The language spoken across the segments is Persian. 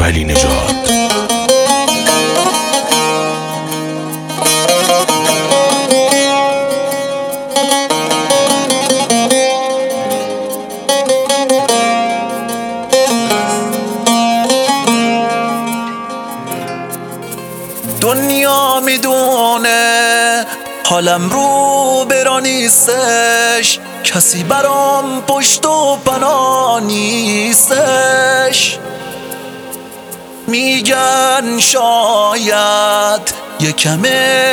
ولی نژاد. دنیا میدونه حالم رو برا نیستش، کسی برام پشت و پناه نیستش. میگن شاید یکم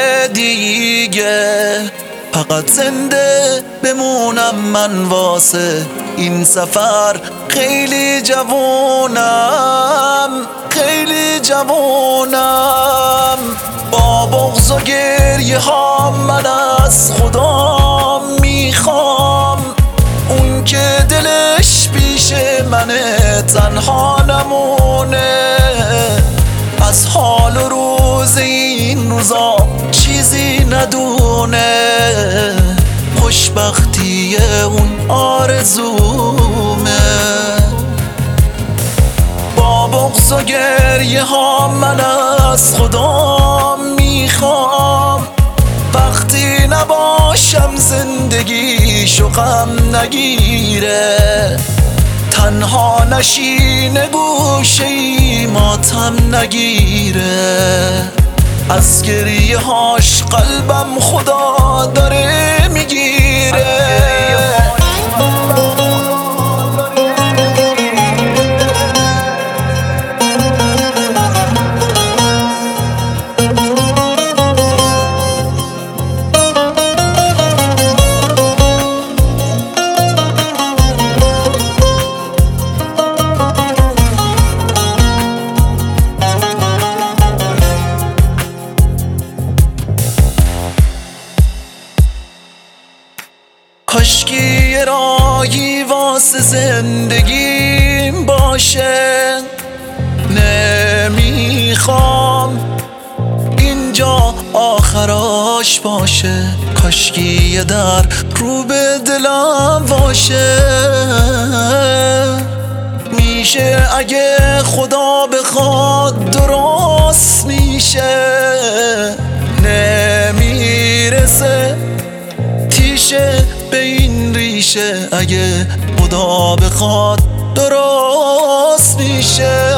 دیگه فقط زنده بمونم، من واسه این سفر خیلی جوونم، خیلی جوونم. با بغض و گریه ها من از خدا میخوام، اون که دلش پیش منه تنها نمونه، از حال و روز این روزا چیزی ندونه. خوشبختی اون آرزومه. با بغض و گریه ها من از خدا میخوام، وقتی نباشم زندگیشو غم نگیره، تنها نشینه گوشه ماتم نگیره. از گریه هاش قلبم خدا داره میگیره. کاشکی یه راهی واسه زندگیم باشه، نمیخوام اینجا آخراش باشه. کاشکی یه در رو به دلم باشه، میشه اگه خدا بخواد درست میشه. نمیرسه تیشه به این ریشه، اگه خدا بخواد درست میشه.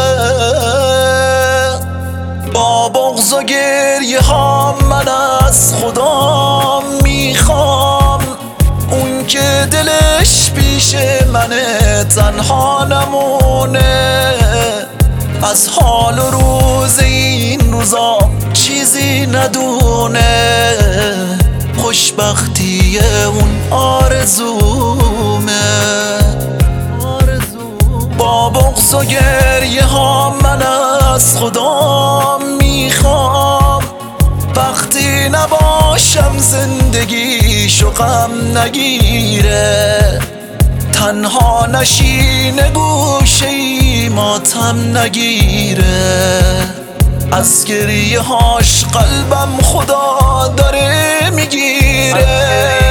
با بغض و گریه ها من از خدا میخوام، اون که دلش پیش منه تنها نمونه، از حال و روز این روزا چیزی ندونه. خوشبختی اون آرزومه. با بغض و گریه ها من از خدا میخوام، وقتی نباشم زندگیشو غم نگیره، تنها نشینه گوشه ماتم نگیره. از گریه هاش قلبم خدا داره میگیره.